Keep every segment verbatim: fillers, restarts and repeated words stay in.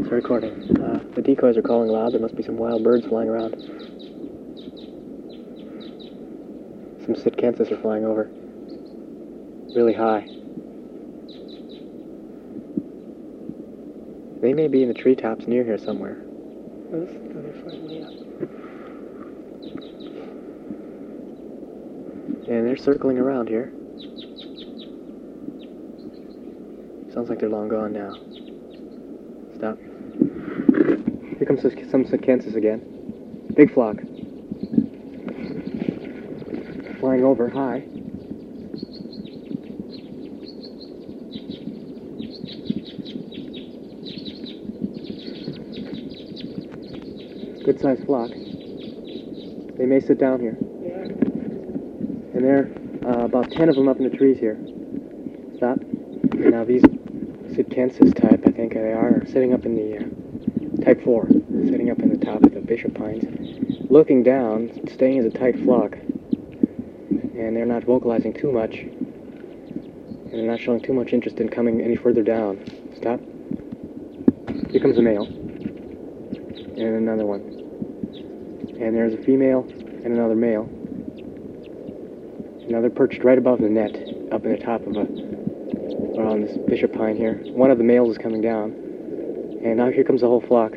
Start recording. Uh, the decoys are calling loud. There must be some wild birds flying around. Some sitkensis are flying over. Really high. They may be in the treetops near here somewhere. They're flying way up. And they're circling around here. Sounds like they're long gone now. Stop. Here comes some sitkensis again. Big flock. Flying over high. Good sized flock. They may sit down here. Yeah. And there are uh, about ten of them up in the trees here. Stop. And now these sitkensis type, I think they are, are sitting up in the uh, type four, sitting up in the top of the bishop pines, looking down, staying as a tight flock. And they're not vocalizing too much. And they're not showing too much interest in coming any further down. Stop. Here comes a male. And another one. And there's a female and another male. Now they're perched right above the net, up in the top of a, or on this bishop pine here. One of the males is coming down. And now here comes the whole flock.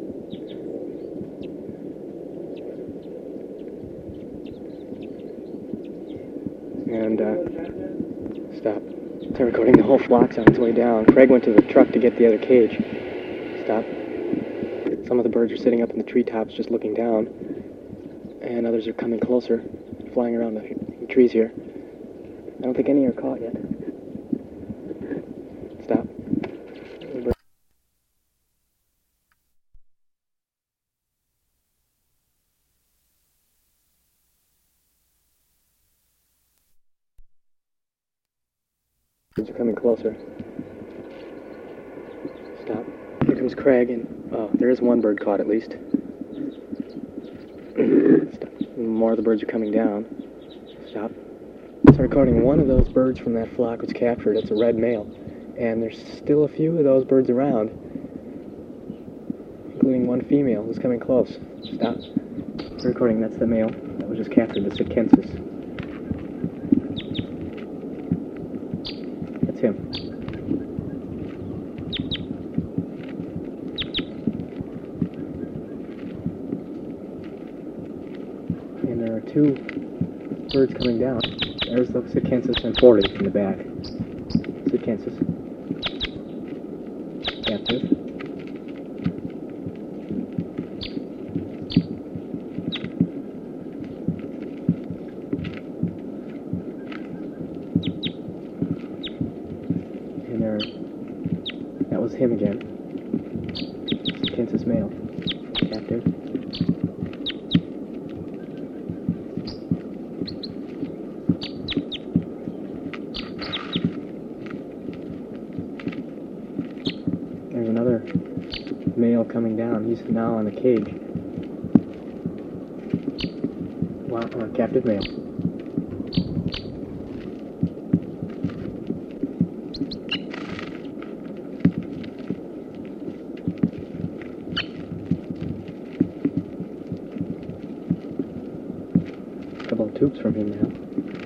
And, uh, stop. They're recording the whole flock's on its way down. Craig went to the truck to get the other cage. Stop. Some of the birds are sitting up in the treetops just looking down. And others are coming closer, flying around the, the trees here. I don't think any are caught yet. Stop. Birds are coming closer. Stop. Here comes Craig, and oh, there is one bird caught at least. Stop. More of the birds are coming down. Stop. Start recording. One of those birds from that flock was captured. It's a red male. And there's still a few of those birds around, including one female who's coming close. Stop. Start recording. That's the male that was just captured, the sitkensis. That's him. And there are two birds coming down. There's the sitkensis and forty in the back. Sitkensis. Captive. And there, that was him again. Sitkensis male. Captive. There's another male coming down. He's now on the cage. Wow, uh, captive male. A couple of tubes from him now.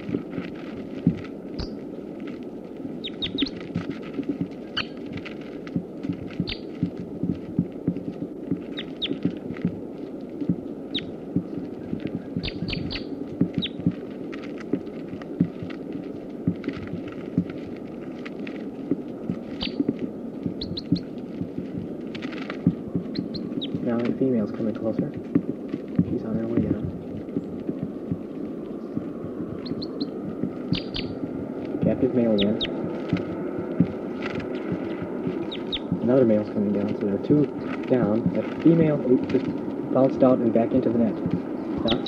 Now the female's coming closer. She's on her way down. Captive male again. Another male's coming down, so there are two down. That female oop, just bounced out and back into the net. Stop.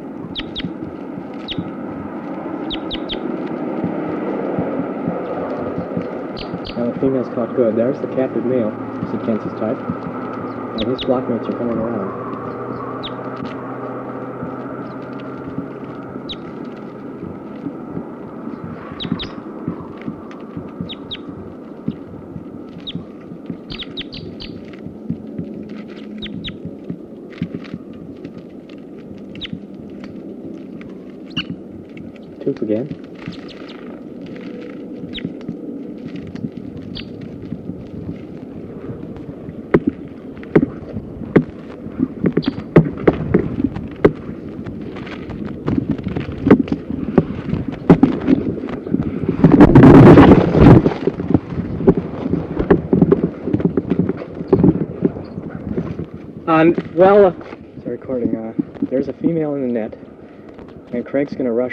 Now the female's caught good. There's the captive male, sitkensis type. And his flockmates are coming around. shoots again. Um, well, uh, it's a recording. Uh, there's a female in the net, and Craig's gonna rush.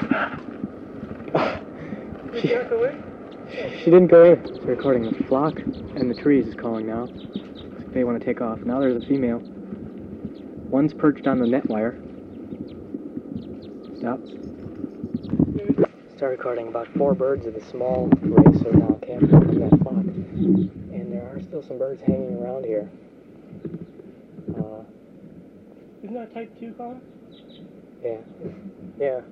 she, she didn't go in. It's a recording. The flock and the trees is calling now. They want to take off. Now there's a female. One's perched on the net wire. Stop. Start recording. About four birds of the small race are now camped in that flock, and there are still some birds hanging around here. Uh, Isn't that type two, Colin? Yeah, yeah.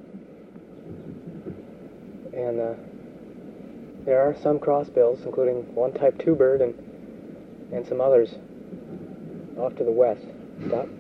And uh, there are some crossbills, including one type two bird and and some others off to the west. Stop.